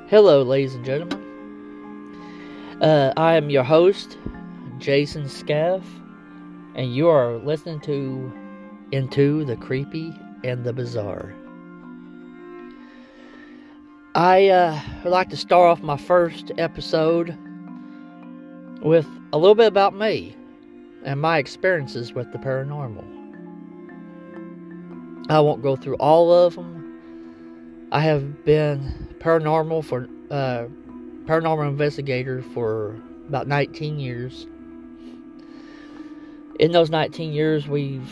Hello, ladies and gentlemen. I am your host, Jason Scaff, and you are listening to Into the Creepy and the Bizarre. I would like to start off my first episode with a little bit about me and my experiences with the paranormal. I won't go through all of them. I have been paranormal investigator for about 19 years. In those 19 years, we've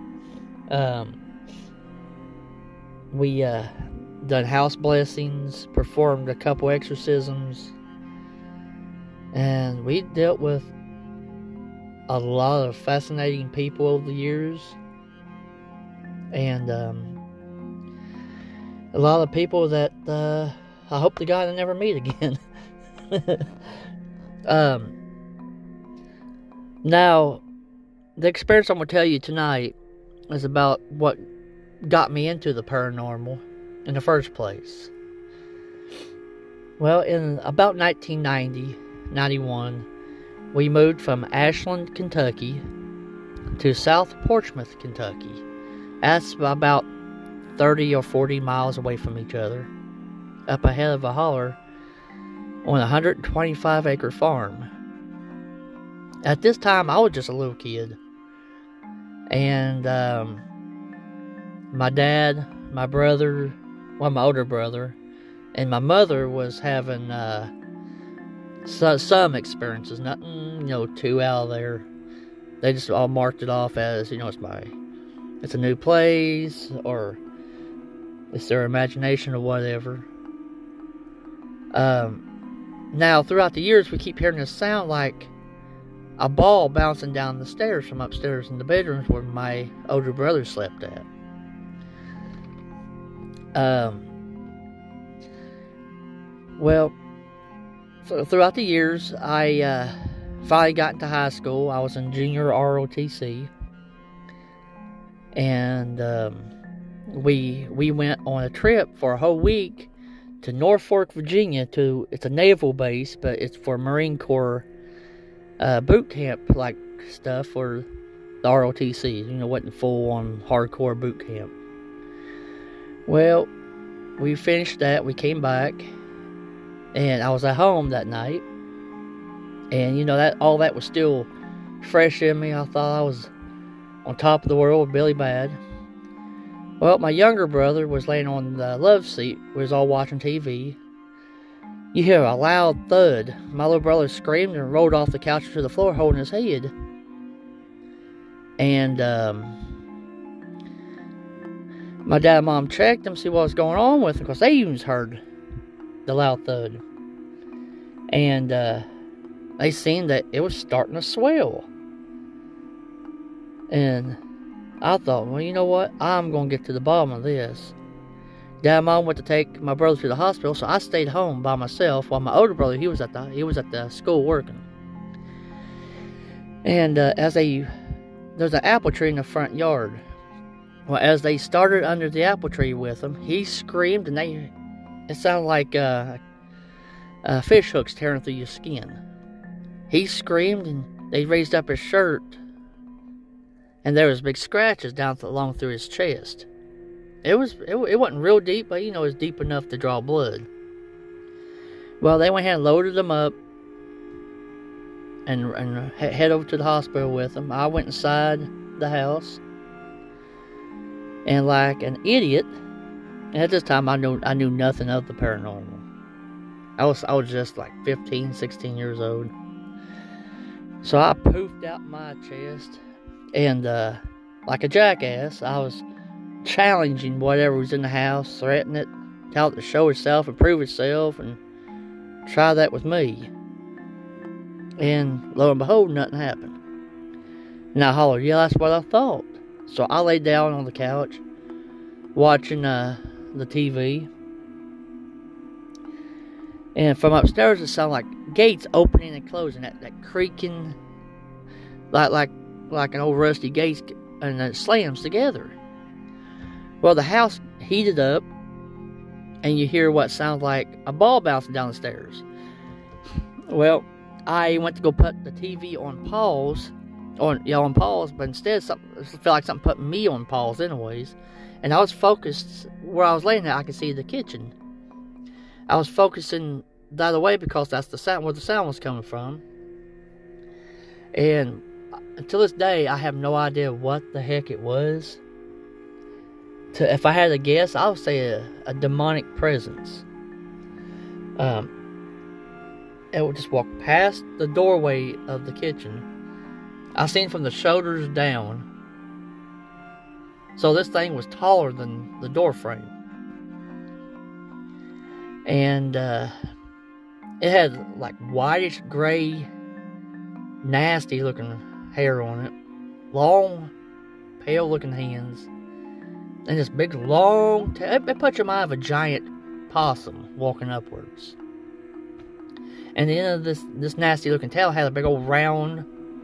done house blessings, performed a couple exorcisms, and we dealt with a lot of fascinating people over the years, and a lot of people that I hope to God I never meet again. Now, the experience I'm going to tell you tonight is about what got me into the paranormal in the first place. Well, in about 1990-91, we moved from Ashland, Kentucky to South Portsmouth, Kentucky. That's about 30 or 40 miles away from each other, up ahead of a holler on a 125-acre farm. At this time, I was just a little kid, and my dad, my brother, my older brother, and my mother was having some experiences, nothing, too out of there. They just all marked it off as, it's a new place, or it's their imagination or whatever. Now, throughout the years, we keep hearing this sound like a ball bouncing down the stairs from upstairs in the bedrooms where my older brother slept at. Well, so throughout the years, I finally got into high school. I was in junior ROTC, and we went on a trip for a whole week to Norfolk, Virginia. It's a naval base, but it's for Marine Corps boot camp like stuff for the ROTC. Wasn't full on hardcore boot camp. Well, we finished that. We came back, and I was at home that night, and that all that was still fresh in me. I thought I was on top of the world, really bad. Well, my younger brother was laying on the love seat. We was all watching TV. You hear a loud thud. My little brother screamed and rolled off the couch to the floor, holding his head. And my dad and mom checked him, see what was going on with him, because they even heard the loud thud. And they seen that it was starting to swell. And I thought, well, you know what? I'm going to get to the bottom of this. Dad and Mom went to take my brother to the hospital, so I stayed home by myself while my older brother, he was at the school working. And there's an apple tree in the front yard. Well, as they started under the apple tree with him, he screamed, and it sounded like fish hooks tearing through your skin. He screamed, and they raised up his shirt, and there was big scratches along through his chest. It wasn't real deep, but it was deep enough to draw blood. Well, they went ahead and loaded him up and head over to the hospital with him. I went inside the house, and like an idiot, and at this time I knew nothing of the paranormal. I was just like 15, 16 years old. So I poofed out my chest, and like a jackass, I was challenging whatever was in the house, threatening it, tell it to show itself and prove itself, and try that with me. And lo and behold, nothing happened. And I hollered, yeah, that's what I thought. So I laid down on the couch, watching the TV. And from upstairs, it sounded like gates opening and closing, that creaking, like an old rusty gate, and it slams together. Well, the house heated up, and you hear what sounds like a ball bouncing down the stairs. Well, I went to go put the TV on pause, but instead it felt like something put me on pause anyways. And I was focused where I was laying at. I could see the kitchen. I was focusing the other way because that's the sound where the sound was coming from. And until this day, I have no idea what the heck it was. If I had to guess, I would say a demonic presence. It would just walk past the doorway of the kitchen. I seen from the shoulders down. So this thing was taller than the door frame. And it had like whitish gray, nasty looking hair on it. Long, pale looking hands. And this big long tail. It put your mind of a giant possum walking upwards. And the end of this nasty looking tail had a big old round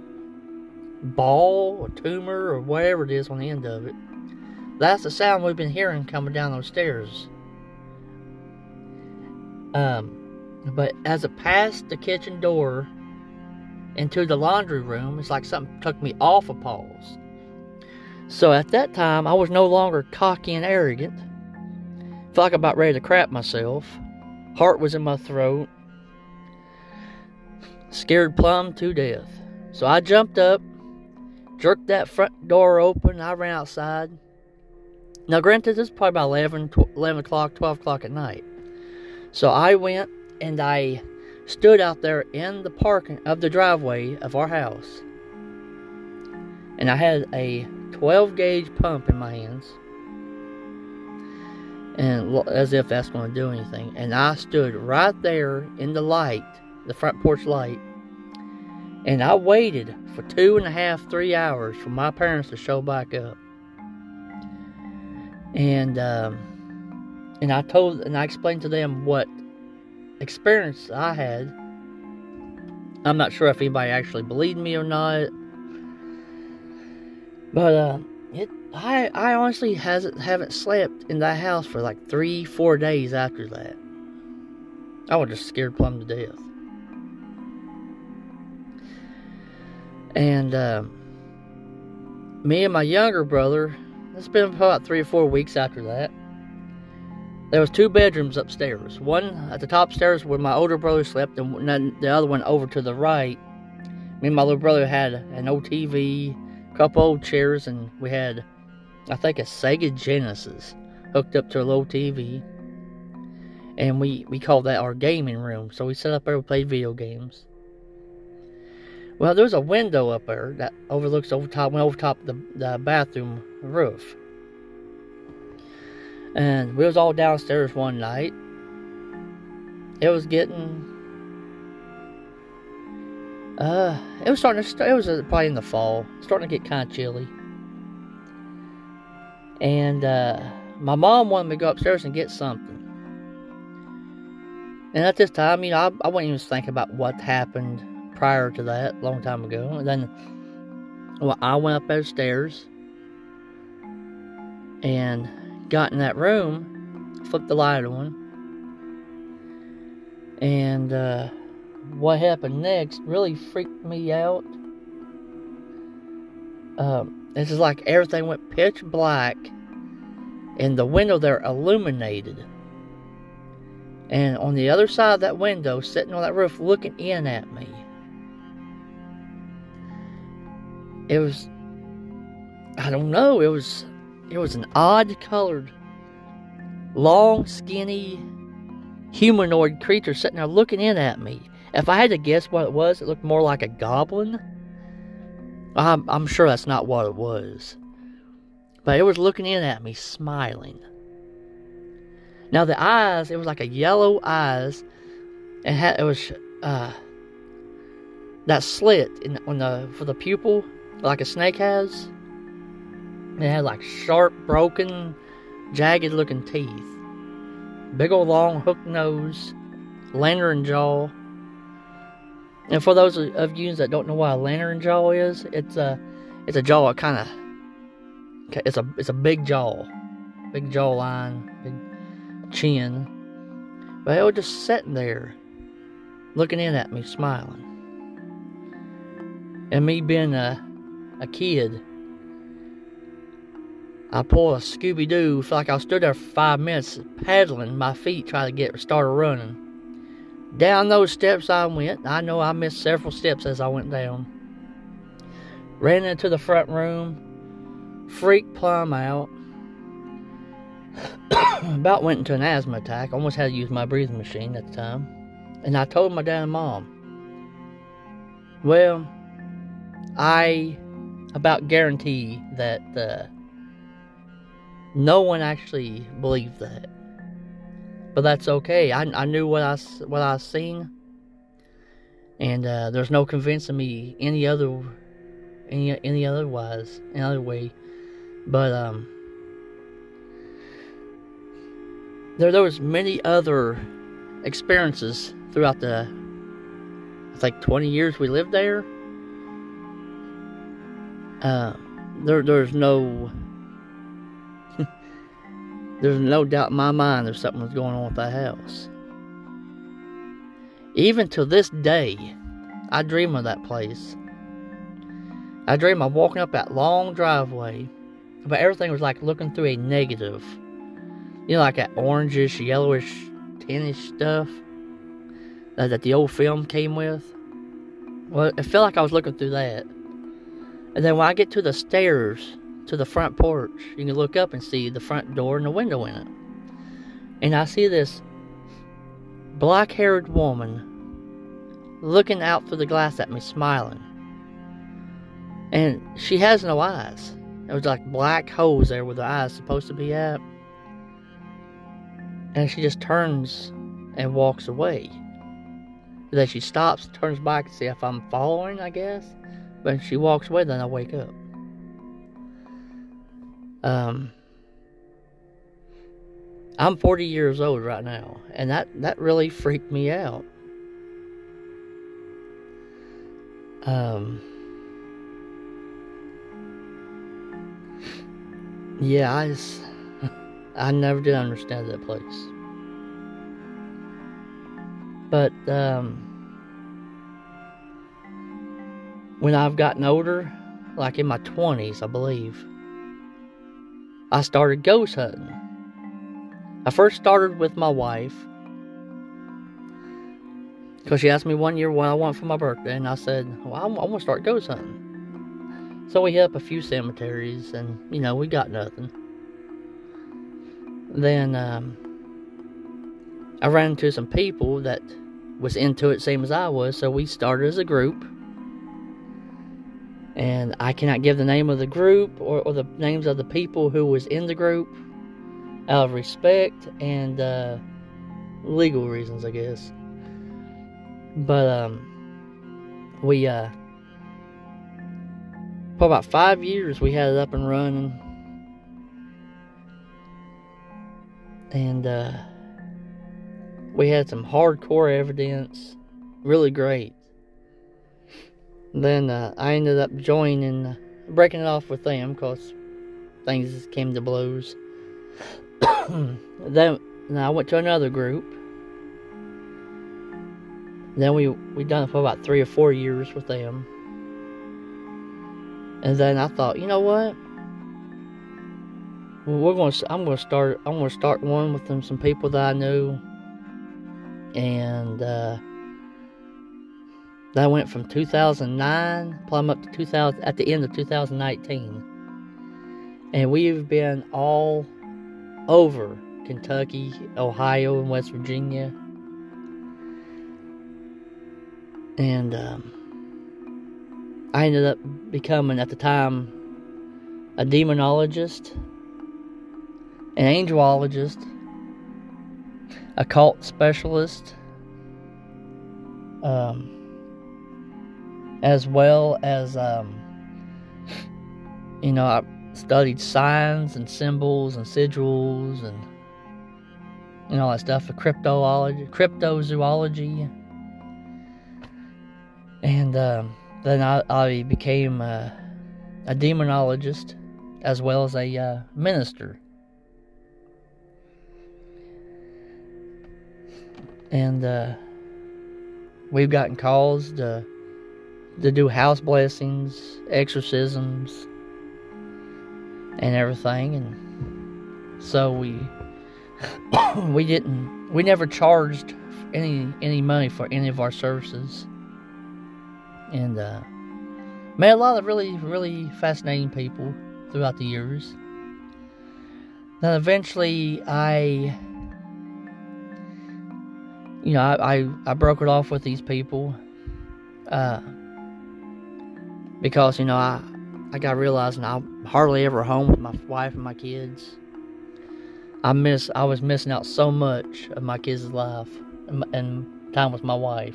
ball or tumor or whatever it is on the end of it. That's the sound we've been hearing coming down those stairs. But as it passed the kitchen door into the laundry room, it's like something took me off of pause. So at that time, I was no longer cocky and arrogant. Felt like about ready to crap myself. Heart was in my throat. Scared plumb to death. So I jumped up, jerked that front door open, and I ran outside. Now granted, this is probably about 11 o'clock, 12 o'clock at night. So I went and I stood out there in the parking of the driveway of our house. And I had a 12 gauge pump in my hands. And as if that's going to do anything. And I stood right there in the light, the front porch light. And I waited for 2.5, 3 hours for my parents to show back up. And I explained to them what experience I had. I'm not sure if anybody actually believed me or not. But I honestly haven't slept in that house for like 3-4 days after that. I was just scared plumb to death. And me and my younger brother, it's been about 3 or 4 weeks after that. There was 2 bedrooms upstairs. One at the top stairs where my older brother slept, and the other one over to the right. Me and my little brother had an old TV, a couple old chairs, and we had, I think, a Sega Genesis hooked up to a little TV. And we called that our gaming room. So we sat up there and played video games. Well, there's a window up there that overlooks went over top the bathroom roof. And we was all downstairs one night. It was getting... it was probably in the fall. Starting to get kind of chilly. And my mom wanted me to go upstairs and get something. And at this time, I wouldn't even think about what happened prior to that, a long time ago. And then, I went up those stairs and got in that room, flipped the light on, and what happened next really freaked me out. It's just like everything went pitch black, and the window there illuminated. And on the other side of that window, sitting on that roof, looking in at me, it was, I don't know, it was an odd colored, long, skinny, humanoid creature sitting there looking in at me. If I had to guess what it looked more like a goblin. I'm sure that's not what it was. But it was looking in at me, smiling. Now the eyes, it was like a yellow eyes, and it was that slit for the pupil, like a snake has. It had like sharp, broken, jagged looking teeth. Big old long hooked nose. Lantern jaw. And for those of you that don't know what a lantern jaw is, it's a jaw it's a big jaw. Big jawline. chin. But they were just sitting there, looking in at me, smiling. And me being a kid, I pulled a Scooby-Doo. Felt like I stood there for 5 minutes, paddling my feet, trying to get started running. Down those steps I went. I know I missed several steps as I went down. Ran into the front room, freaked plumb out. About went into an asthma attack. Almost had to use my breathing machine at the time. And I told my dad and mom. Well, I about guarantee that no one actually believed that. But that's okay. I knew what I seen, and there's no convincing me any other way. But there was many other experiences throughout the, I think, 20 years we lived there. There's no doubt in my mind there's something was going on with that house. Even to this day, I dream of that place. I dream of walking up that long driveway, but everything was like looking through a negative. You know, like that orangish, yellowish, tinnish stuff that the old film came with. Well, it felt like I was looking through that. And then when I get to the stairs to the front porch, you can look up and see the front door and the window in it. And I see this black-haired woman looking out through the glass at me, smiling. And she has no eyes. There was like black holes there where the eyes supposed to be at. And she just turns and walks away. And then she stops, turns back to see if I'm following, I guess. But she walks away, then I wake up. I'm 40 years old right now, and that really freaked me out. Yeah, I never did understand that place. But when I've gotten older, like in my 20s, I believe, I started ghost hunting. I first started with my wife, because she asked me one year what I want for my birthday, and I said, well, I want to start ghost hunting. So we hit up a few cemeteries, and, we got nothing. Then, I ran into some people that was into it, same as I was, so we started as a group. And I cannot give the name of the group or the names of the people who was in the group out of respect and legal reasons, I guess. But we for about 5 years we had it up and running, and we had some hardcore evidence, really great. Then I ended up breaking it off with them because things came to blows. Then I went to another group. Then we done it for about 3 or 4 years with them. And then I thought, you know what? I'm gonna start one with some people that I knew, and that went from 2009 plumb up to 2000 at the end of 2019, and we've been all over Kentucky, Ohio, and West Virginia, and I ended up becoming, at the time, a demonologist, an angelologist, occult specialist, as well as, I studied signs and symbols and sigils and, all that stuff, for cryptozoology, and, then I became a demonologist as well as a minister. And we've gotten calls to do house blessings, exorcisms, and everything. And so we never charged any money for any of our services. And met a lot of really, really fascinating people throughout the years. Then eventually I broke it off with these people because I got realizing I'm hardly ever home with my wife and my kids. I was missing out so much of my kids' life and time with my wife.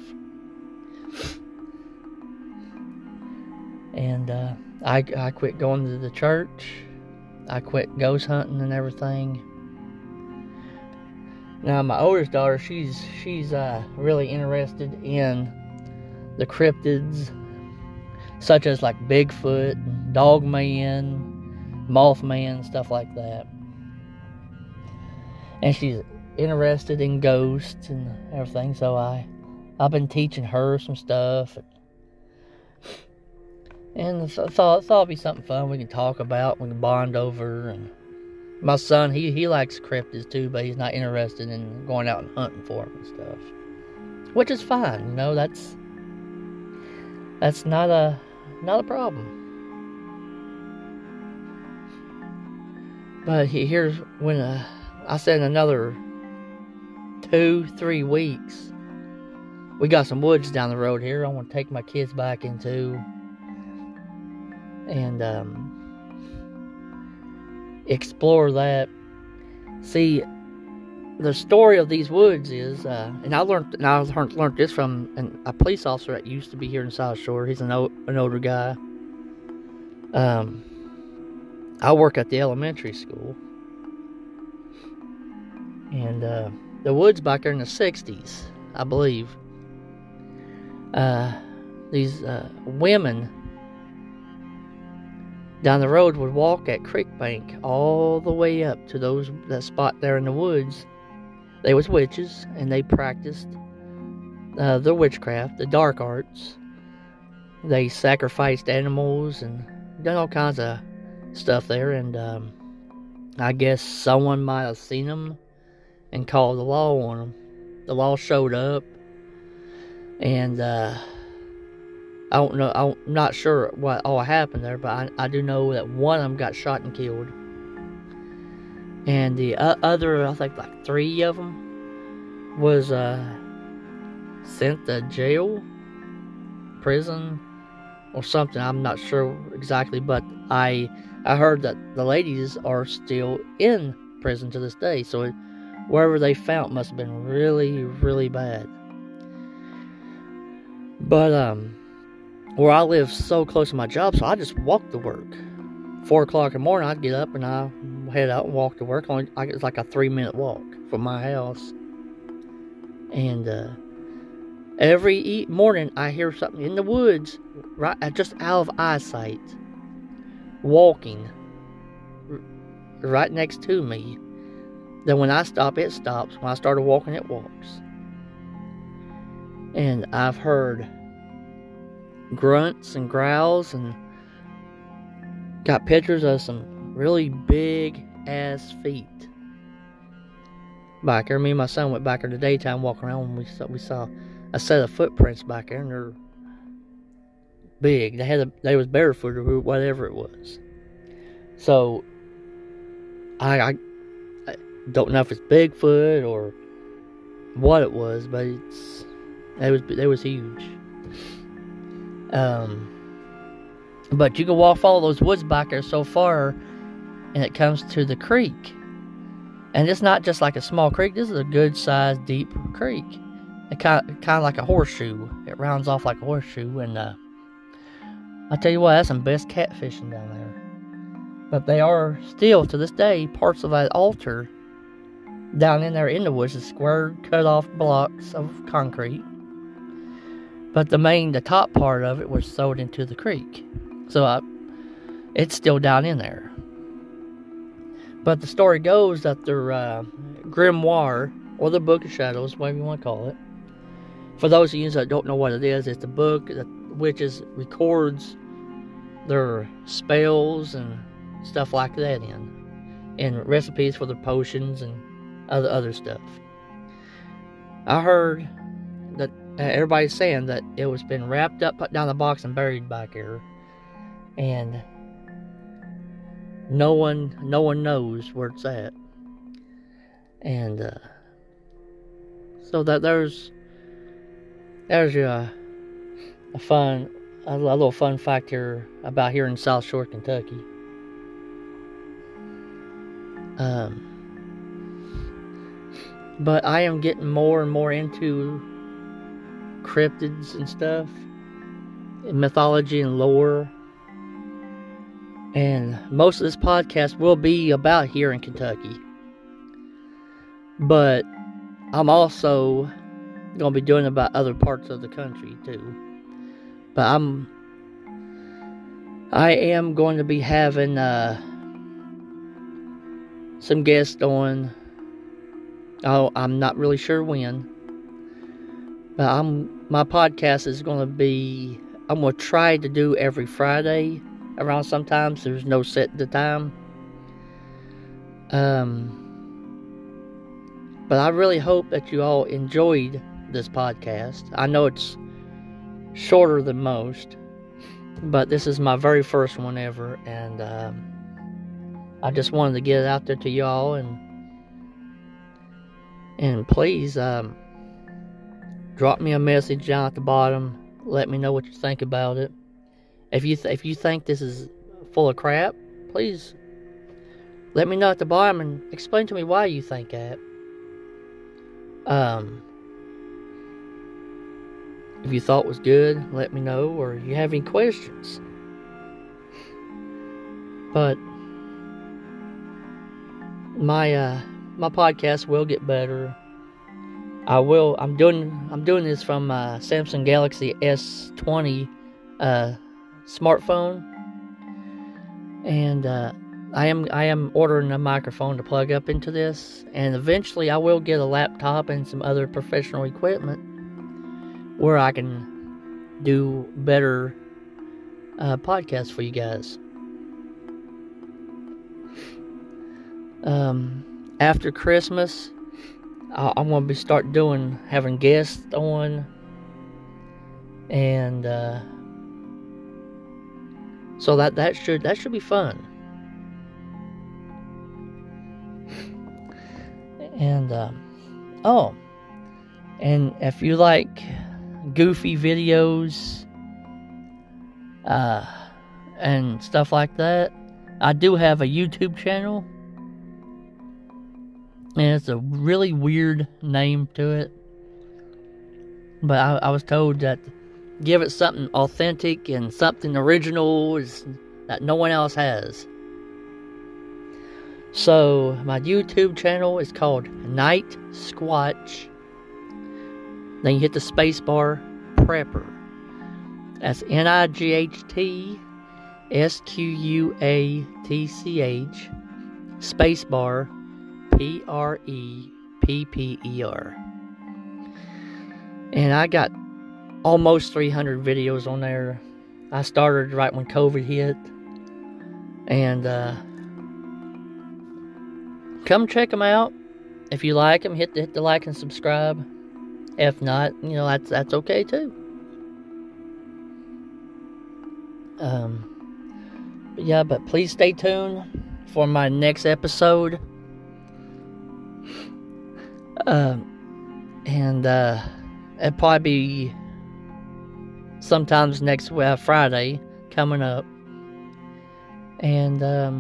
And I quit going to the church. I quit ghost hunting and everything. Now my oldest daughter, she's really interested in the cryptids, such as like Bigfoot, Dogman, Mothman, stuff like that. And she's interested in ghosts and everything, so I've been teaching her some stuff. And I thought it'd be something fun we can talk about, we can bond over. And my son, he likes cryptids too, but he's not interested in going out and hunting for them and stuff. Which is fine, that's not a problem. But here's when I said in another 2-3 weeks, we got some woods down the road here I want to take my kids back into. And explore that. See, the story of these woods is, and I learned this from a police officer that used to be here in South Shore. He's an older guy. I work at the elementary school, and the woods back there in the 60s, I believe. These women down the road would walk at creek bank all the way up to that spot there in the woods. They was witches, and they practiced their witchcraft, the dark arts. They sacrificed animals and done all kinds of stuff there. And I guess someone might have seen them and called the law on them. The law showed up, and I'm not sure what all happened there, but I do know that one of them got shot and killed. And the other, I think like 3 of them was sent to jail, prison, or something. I'm not sure exactly, but I heard that the ladies are still in prison to this day. So wherever they found must have been really, really bad. But where I live so close to my job, so I just walk to work. 4 o'clock in the morning, I'd get up and I head out and walk to work. It's like a 3-minute walk from my house. And every morning, I hear something in the woods, just out of eyesight, walking right next to me. Then when I stop, it stops. When I started walking, it walks. And I've heard grunts and growls, and got pictures of some really big ass feet back there. Me and my son went back there in the daytime walking around, and we saw a set of footprints back there, and they're big. They was barefoot or whatever it was. So I don't know if it's Bigfoot or what it was, but it was huge. But you can follow those woods back there so far, and it comes to the creek. And it's not just like a small creek. This is a good sized deep creek. It kind of like a horseshoe. It rounds off like a horseshoe, and I tell you what, that's some best catfishing down there. But they are still to this day parts of that altar down in there in the woods, is square cut off blocks of concrete. But the top part of it was sewed into the creek. So it's still down in there. But the story goes that their grimoire or the Book of Shadows, whatever you want to call it. For those of you that don't know what it is, it's a book that witches records their spells and stuff like that and recipes for their potions and other stuff. I heard that everybody's saying that it was been wrapped up, put down in the box, and buried back here, and no one knows where it's at. And so that there's a little fun fact here about here in South Shore, Kentucky. But I am getting more and more into cryptids and stuff, and mythology and lore. And most of this podcast will be about here in Kentucky. But I'm also going to be doing about other parts of the country too. But I am going to be having some guests on. Oh, I'm not really sure when. But my podcast is going to be, I'm going to try to do every Friday around sometimes. There's no set the time. But I really hope that you all enjoyed this podcast. I know it's shorter than most, but this is my very first one ever, and I just wanted to get it out there to y'all, and please drop me a message down at the bottom. Let me know what you think about it. If you think this is full of crap, please let me know at the bottom and explain to me why you think that. If you thought it was good, let me know, or if you have any questions. But my podcast will get better. I'm doing this from Samsung Galaxy S20 smartphone, and I am ordering a microphone to plug up into this, and eventually I will get a laptop and some other professional equipment where I can do better podcasts for you guys. After Christmas, I'm going to start having guests on, and so that should be fun. And and if you like goofy videos and stuff like that, I do have a YouTube channel, and it's a really weird name to it, but I was told that give it something authentic and something original that no one else has. So my YouTube channel is called Night Squatch. Then you hit the space bar, Prepper. That's NIGHT SQUATCH space bar PREPPER. And I got almost 300 videos on there. I started right when COVID hit, and come check them out. If you like them, hit the like and subscribe. If not, that's okay too. But please stay tuned for my next episode. It'll probably be sometimes next Friday coming up. And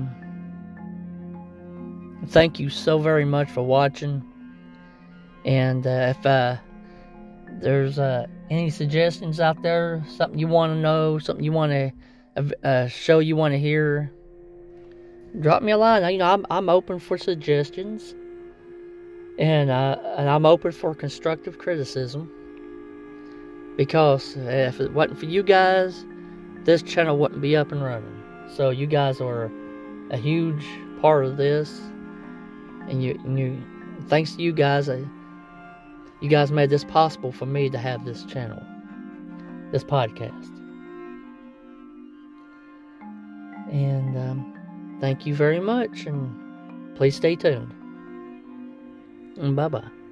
thank you so very much for watching. And if there's any suggestions out there, something you want to know, something you want to show you want to hear, drop me a line. I'm open for suggestions, and I'm open for constructive criticism, because if it wasn't for you guys, this channel wouldn't be up and running. So you guys are a huge part of this, and you thanks to you guys, You guys made this possible for me to have this channel, this podcast. And thank you very much, and please stay tuned. And bye-bye.